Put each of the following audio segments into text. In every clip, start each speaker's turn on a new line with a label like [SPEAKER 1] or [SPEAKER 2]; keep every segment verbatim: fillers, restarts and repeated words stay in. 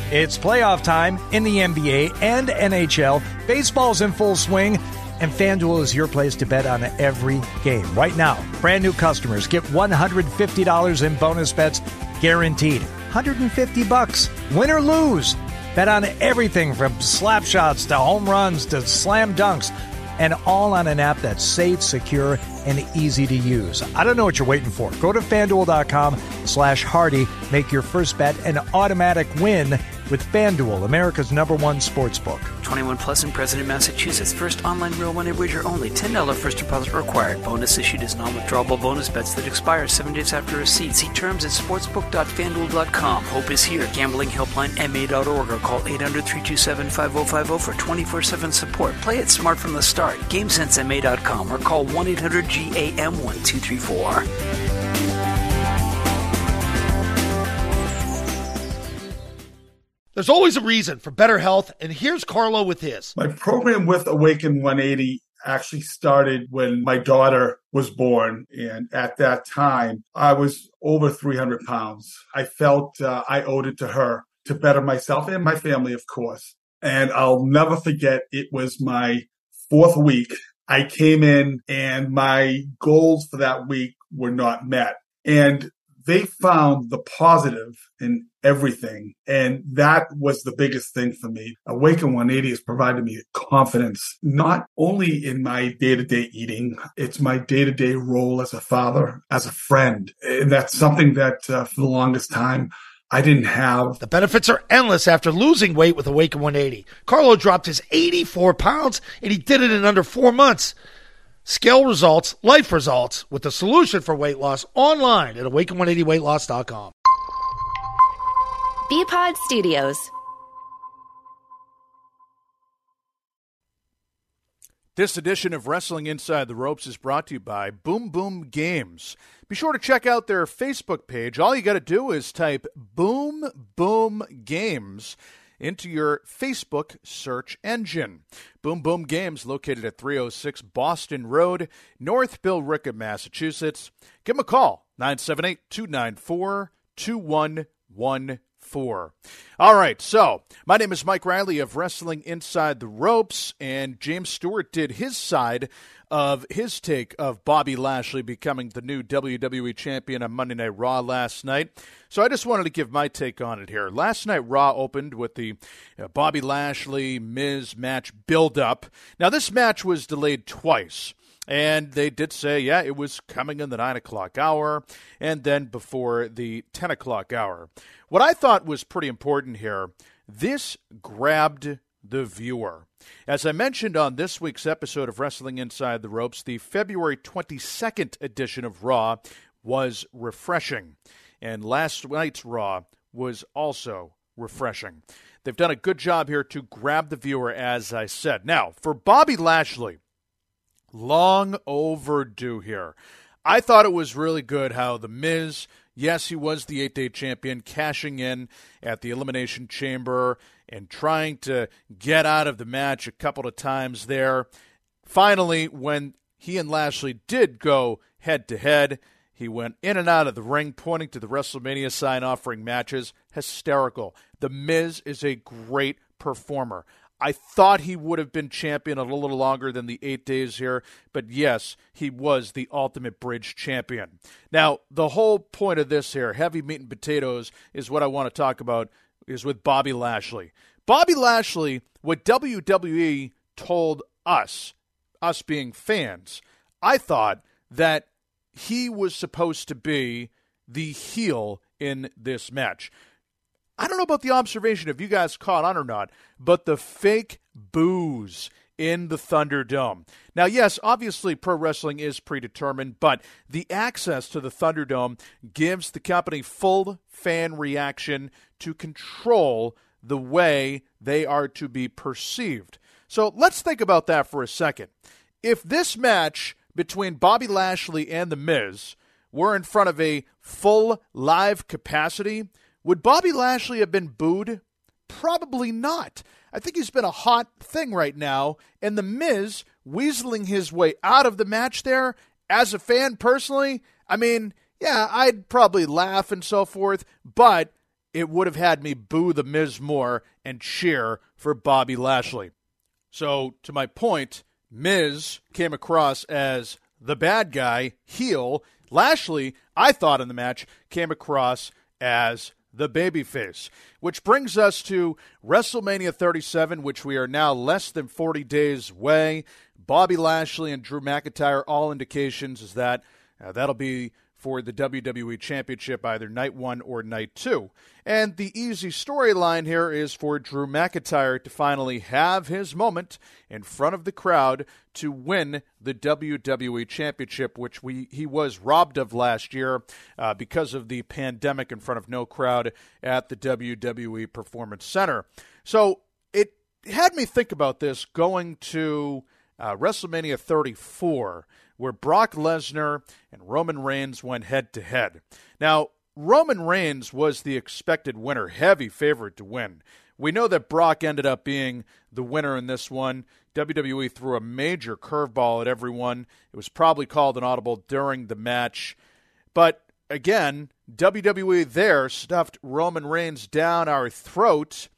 [SPEAKER 1] It's playoff time in the N B A and N H L. Baseball's in full swing, and FanDuel is your place to bet on every game. Right now, brand new customers get one hundred fifty dollars in bonus bets guaranteed. one hundred fifty bucks, win or lose. Bet on everything from slap shots to home runs to slam dunks, and all on an app that's safe, secure, and easy to use. I don't know what you're waiting for. Go to FanDuel.com slash Hardy. Make your first bet an automatic win with FanDuel, America's number one sportsbook.
[SPEAKER 2] twenty-one plus and present in Massachusetts. First online real money wager only. ten dollars first deposit required. Bonus issued as non-withdrawable bonus bets that expire seven days after receipt. See terms at sportsbook dot fan duel dot com. Hope is here. Gambling helpline M A dot org or call eight hundred, three two seven, five oh five oh for twenty-four seven support. Play it smart from the start. game sense M A dot com or call one eight hundred G A M one two three four.
[SPEAKER 3] There's always a reason for better health, and here's Carlo with his.
[SPEAKER 4] My program with Awaken one eighty actually started when my daughter was born, and at that time, I was over three hundred pounds. I felt uh, I owed it to her to better myself and my family, of course. And I'll never forget, it was my fourth week. I came in, and my goals for that week were not met. And they found the positive in everything. And that was the biggest thing for me. Awaken one eighty has provided me confidence, not only in my day-to-day eating, it's my day-to-day role as a father, as a friend. And that's something that uh, for the longest time, I didn't have.
[SPEAKER 3] The benefits are endless after losing weight with Awaken one eighty. Carlo dropped his eighty-four pounds, and he did it in under four months. Scale results, life results, with the solution for weight loss online at awaken one eighty weight loss dot com.
[SPEAKER 5] B-Pod Studios.
[SPEAKER 6] This edition of Wrestling Inside the Ropes is brought to you by Boom Boom Games. Be sure to check out their Facebook page. All you got to do is type Boom Boom Games into your Facebook search engine. Boom Boom Games, located at three oh six Boston Road, North Billerica, Massachusetts. Give them a call, nine seven eight, two nine four, two one one four. All right, so my name is Mike Riley of Wrestling Inside the Ropes, and James Stewart did his side of his take of Bobby Lashley becoming the new W W E champion on Monday Night Raw last night. So I just wanted to give my take on it here. Last night, Raw opened with the uh, Bobby Lashley-Miz match build-up. Now, this match was delayed twice. And they did say, yeah, it was coming in the nine o'clock hour and then before the ten o'clock hour. What I thought was pretty important here, this grabbed the viewer. As I mentioned on this week's episode of Wrestling Inside the Ropes, the February twenty-second edition of Raw was refreshing. And last night's Raw was also refreshing. They've done a good job here to grab the viewer, as I said. Now, for Bobby Lashley, long overdue here. I thought it was really good how The Miz, yes, he was the eight-day champion, cashing in at the Elimination Chamber and trying to get out of the match a couple of times there. Finally, when he and Lashley did go head-to-head, he went in and out of the ring, pointing to the WrestleMania sign, offering matches. Hysterical. The Miz is a great performer. I thought he would have been champion a little longer than the eight days here, but yes, he was the Ultimate Bridge champion. Now, the whole point of this here, heavy meat and potatoes, is what I want to talk about, is with Bobby Lashley. Bobby Lashley, what W W E told us, us being fans, I thought that he was supposed to be the heel in this match. I don't know about the observation, if you guys caught on or not, but the fake boos in the Thunderdome. Now, yes, obviously pro wrestling is predetermined, but the access to the Thunderdome gives the company full fan reaction to control the way they are to be perceived. So let's think about that for a second. If this match between Bobby Lashley and The Miz were in front of a full live capacity, would Bobby Lashley have been booed? Probably not. I think he's been a hot thing right now, and The Miz weaseling his way out of the match there, as a fan personally, I mean, yeah, I'd probably laugh and so forth, but it would have had me boo The Miz more and cheer for Bobby Lashley. So, to my point, Miz came across as the bad guy, heel. Lashley, I thought in the match, came across as the babyface. Which brings us to WrestleMania thirty-seven, which we are now less than forty days away. Bobby Lashley and Drew McIntyre, all indications is that uh, that'll be for the W W E Championship, either night one or night two. And the easy storyline here is for Drew McIntyre to finally have his moment in front of the crowd to win the W W E Championship, which we he was robbed of last year uh, because of the pandemic in front of no crowd at the W W E Performance Center. So it had me think about this going to uh, WrestleMania thirty-four, where Brock Lesnar and Roman Reigns went head-to-head. Now, Roman Reigns was the expected winner, heavy favorite to win. We know that Brock ended up being the winner in this one. W W E threw a major curveball at everyone. It was probably called an audible during the match. But, again, W W E there stuffed Roman Reigns down our throat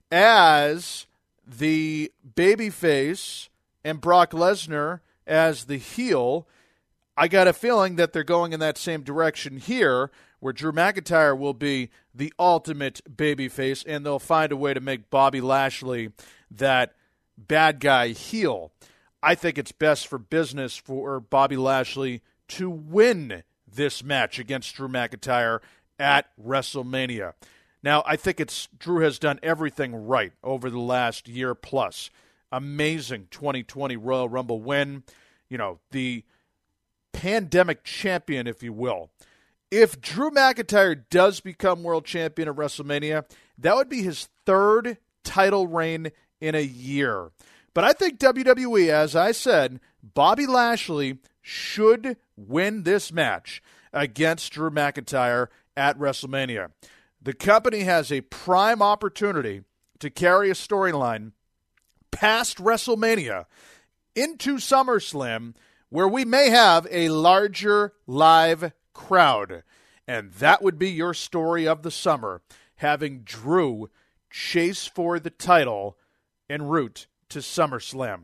[SPEAKER 6] as the babyface and Brock Lesnar as the heel. I got a feeling that they're going in that same direction here, where Drew McIntyre will be the ultimate babyface, and they'll find a way to make Bobby Lashley that bad guy heel. I think it's best for business for Bobby Lashley to win this match against Drew McIntyre at WrestleMania. Now, I think it's Drew has done everything right over the last year plus. Amazing twenty twenty Royal Rumble win. You know, the pandemic champion, if you will. If Drew McIntyre does become world champion at WrestleMania, that would be his third title reign in a year. But I think W W E, as I said, Bobby Lashley should win this match against Drew McIntyre at WrestleMania. The company has a prime opportunity to carry a storyline past WrestleMania into SummerSlam, where we may have a larger live crowd. And that would be your story of the summer, having Drew chase for the title en route to SummerSlam.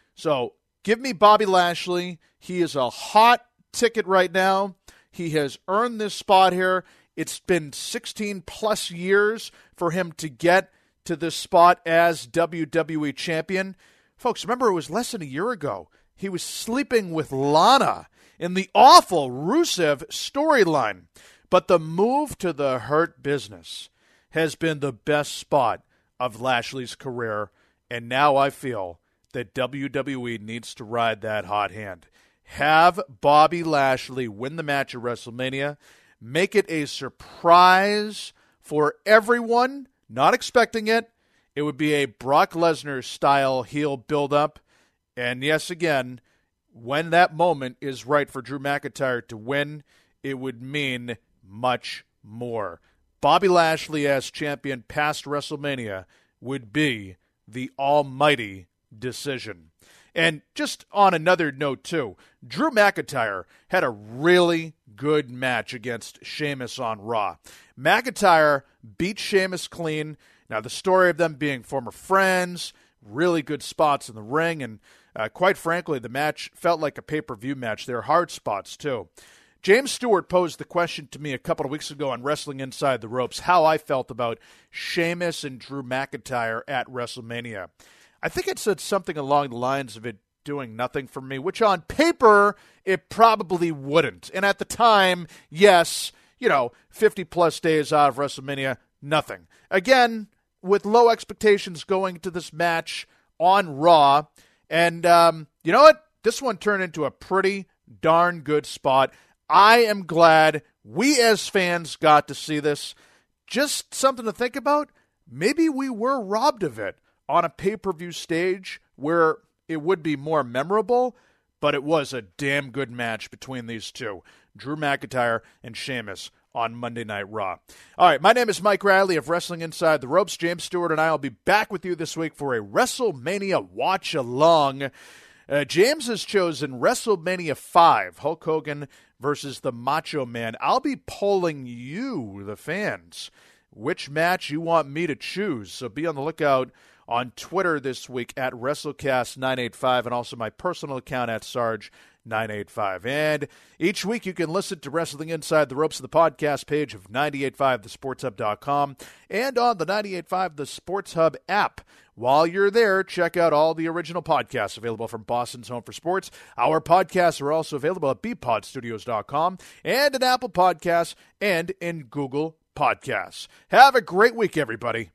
[SPEAKER 6] So give me Bobby Lashley. He is a hot ticket right now. He has earned this spot here. It's been sixteen plus years for him to get to this spot as W W E champion. Folks, remember it was less than a year ago. He was sleeping with Lana in the awful Rusev storyline. But the move to the Hurt Business has been the best spot of Lashley's career, and now I feel that W W E needs to ride that hot hand. Have Bobby Lashley win the match at WrestleMania. Make it a surprise for everyone, not expecting it. It would be a Brock Lesnar-style heel build-up. And yes, again, when that moment is right for Drew McIntyre to win, it would mean much more. Bobby Lashley as champion past WrestleMania would be the almighty decision. And just on another note, too, Drew McIntyre had a really good match against Sheamus on Raw. McIntyre beat Sheamus clean. Now, the story of them being former friends, really good spots in the ring, and uh, quite frankly, the match felt like a pay-per-view match. There are hard spots, too. James Stewart posed the question to me a couple of weeks ago on Wrestling Inside the Ropes, how I felt about Sheamus and Drew McIntyre at WrestleMania. I think it said something along the lines of it doing nothing for me, which on paper, it probably wouldn't. And at the time, yes, you know, fifty-plus days out of WrestleMania, nothing. Again, with low expectations going to this match on Raw. And um, you know what? This one turned into a pretty darn good spot. I am glad we as fans got to see this. Just something to think about. Maybe we were robbed of it on a pay-per-view stage where it would be more memorable, but it was a damn good match between these two, Drew McIntyre and Sheamus on Monday Night Raw. All right, my name is Mike Riley of Wrestling Inside the Ropes. James Stewart and I will be back with you this week for a WrestleMania watch-along. Uh, James has chosen WrestleMania five, Hulk Hogan versus the Macho Man. I'll be polling you, the fans. which match you want me to choose. So be on the lookout on Twitter this week at WrestleCast nine eighty-five and also my personal account at Sarge nine eighty-five. And each week you can listen to Wrestling Inside the Ropes on the podcast page of nine eighty-five the sports hub dot com and on the nine eighty-five The Sports Hub app. While you're there, check out all the original podcasts available from Boston's Home for Sports. Our podcasts are also available at b pod studios dot com and in Apple Podcasts and in Google Podcasts. Have a great week, everybody.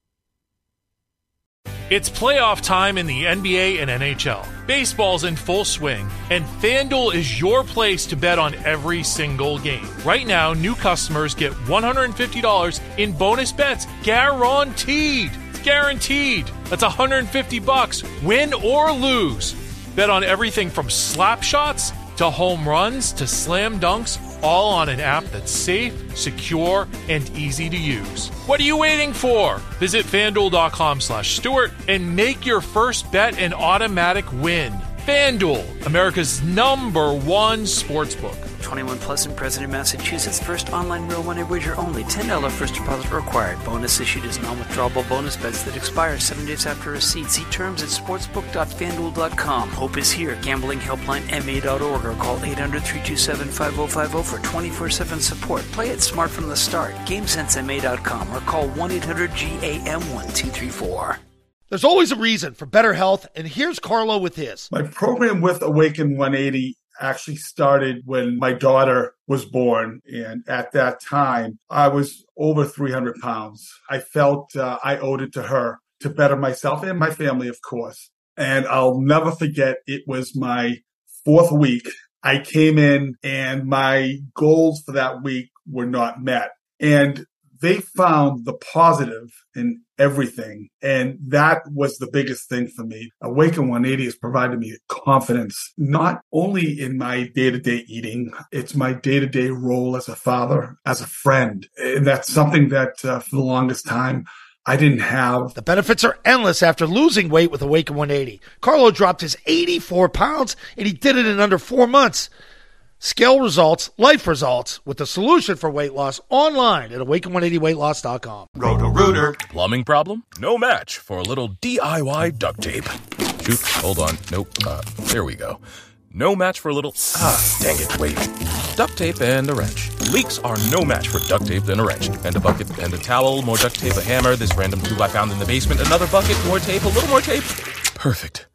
[SPEAKER 5] It's playoff time in the N B A and N H L. Baseball's in full swing, and FanDuel is your place to bet on every single game. Right now, new customers get one hundred fifty dollars in bonus bets guaranteed. It's guaranteed. That's one hundred fifty bucks, win or lose. Bet on everything from slap shots to home runs to slam dunks, all on an app that's safe, secure, and easy to use. What are you waiting for? Visit FanDuel.com slash Stewart and make your first bet an automatic win. FanDuel, America's number one sportsbook.
[SPEAKER 2] twenty-one plus and present in Massachusetts. First online real money wager only. ten dollars first deposit required. Bonus issued as non-withdrawable bonus bets that expire seven days after receipt. See terms at sportsbook dot fanduel dot com. Hope is here. Gambling helpline M A dot org or call eight hundred, three two seven, five oh five oh for twenty-four seven support. Play it smart from the start. game sense M A dot com or call one eight hundred G A M one two three four.
[SPEAKER 3] There's always a reason for better health, and here's Carlo with his.
[SPEAKER 4] My program with Awaken one eighty actually started when my daughter was born. And at that time, I was over three hundred pounds. I felt uh, I owed it to her to better myself and my family, of course. And I'll never forget, it was my fourth week. I came in and my goals for that week were not met. And they found the positive in everything. And that was the biggest thing for me. Awaken one eighty has provided me confidence, not only in my day-to-day eating, it's my day-to-day role as a father, as a friend. And that's something that uh, for the longest time, I didn't have.
[SPEAKER 3] The benefits are endless after losing weight with Awaken one eighty. Carlo dropped his eighty-four pounds, and he did it in under four months. Scale results, life results, with the solution for weight loss online at awaken one eighty weight loss dot com.
[SPEAKER 7] Roto-Rooter. Plumbing problem? No match for a little D I Y duct tape. Shoot, hold on. Nope. Uh, there we go. No match for a little... Ah, dang it, wait. Duct tape and a wrench. Leaks are no match for duct tape and a wrench. And a bucket and a towel, more duct tape, a hammer, this random tool I found in the basement, another bucket, more tape, a little more tape. Perfect.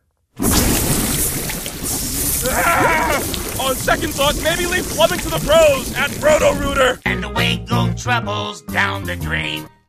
[SPEAKER 7] Ah! On second thought, maybe leave plumbing to the pros at Roto-Rooter.
[SPEAKER 8] And away go troubles down the drain.